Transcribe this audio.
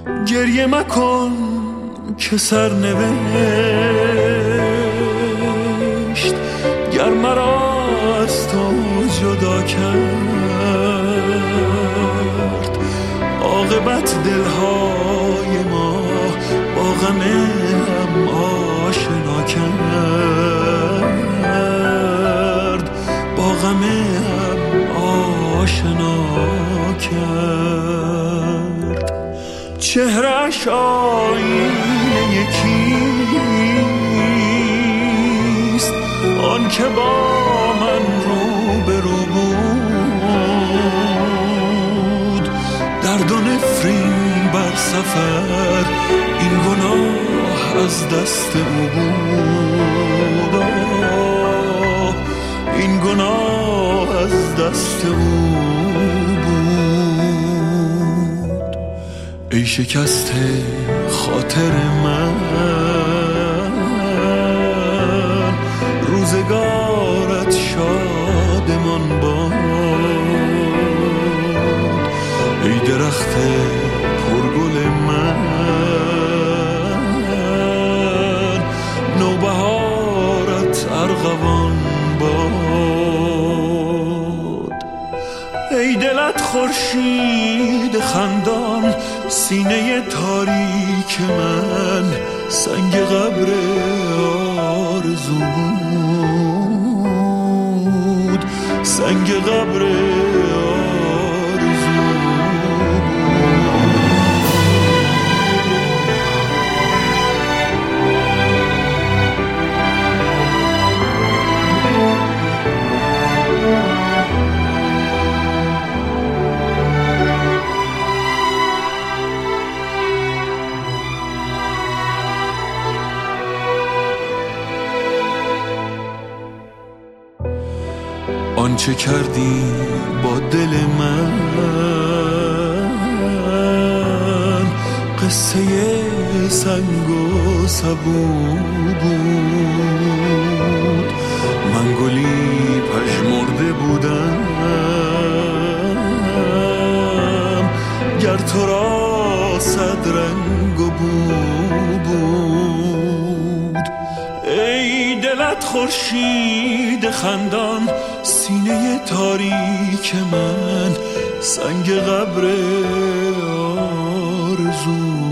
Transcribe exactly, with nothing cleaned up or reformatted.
گریه مکن که سر نوشت گر مرا از تو جدا کرد. عاقبت دلهای ما با غم هم آشنا کرد، با غم هم آشنا کرد. چهره‌اش آینه یکیست، آن که با من روبرو بود. درد و نفرین بر سفر این گناه از دست او بود، این گناه از دست او بود. ای شکسته خاطر من، روزگارت شادمان باد. ای درخت پرگل من، نوبهارت ارغوان باد. ای دلت خورشید خندان، سینه تاریک من سنگ قبر آرزو بود، سنگ قبر آنچه کردی با دل من قصه سنگ و سبو بود. من گلی پژمرده بودم گر تو را صد رنگ و بو بود. ای دلت خورشید خندان، سینه تاریک من سنگ قبر آرزو